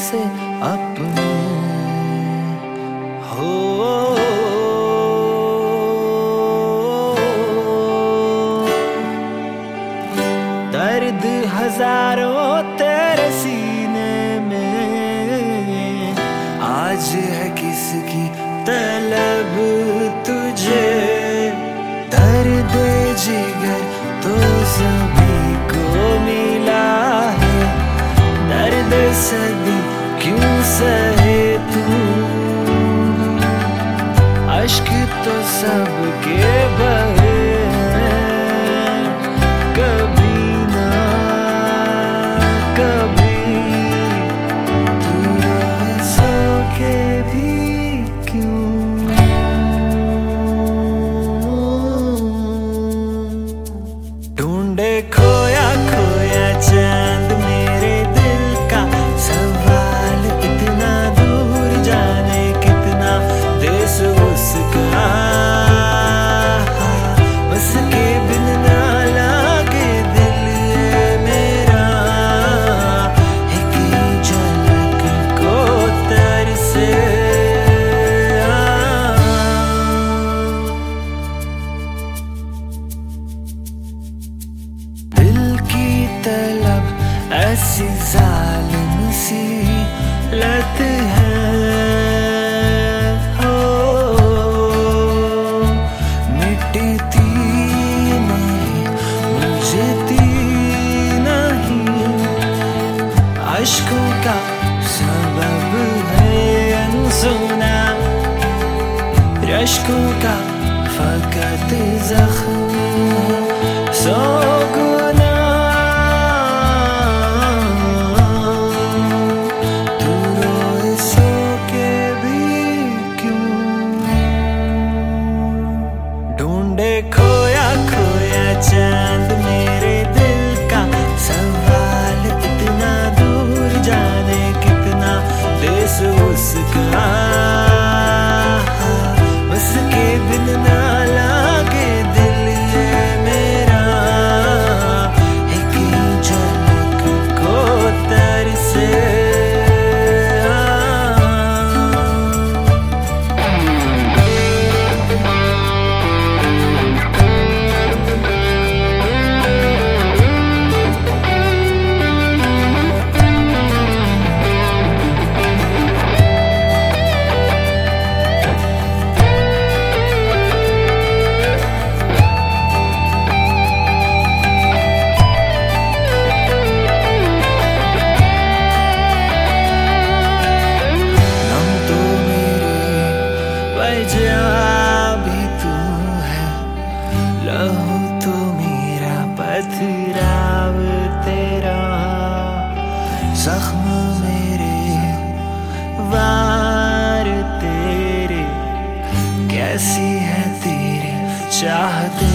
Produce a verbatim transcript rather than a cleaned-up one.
से अपने हो। दर्द हजारों तेरे सीने में, आज है किसकी तलब तुझे। दर्द जिगर तो सभी को मिला है, दर्द सदी क्यों सहे तू। अश्क तो सबके बहे हैं, कभी ना कभी तू सो के भी क्यों। ढूंढे खोया खोया चांद मेरे दिल का सवाल, इतना दूर जाने कितना देश उसका। उसके बिन ना लागे दिल ये मेरा, एक झलक को तरसे। दिल की तलब ऐसी जालिम सी लत है, हो मिटती नहीं मुझती नहीं। अश्कों का सबब है अनसुना, रश्कों का फकत जख्म सौ गुना। तू रोए सो के भी क्यों। ढूंढे खोया खोया चांद मेरे दिल का सवाल, इतना दूर जाने कितना देश उसका। उसके बिन ना लागे दिल ये मेरा, एक झलक को तरसे। वजह भी तू है, लहू तो मेरा पथराव तेरा। जख्म मेरे वार तेरे, कैसी है तेरी चाहत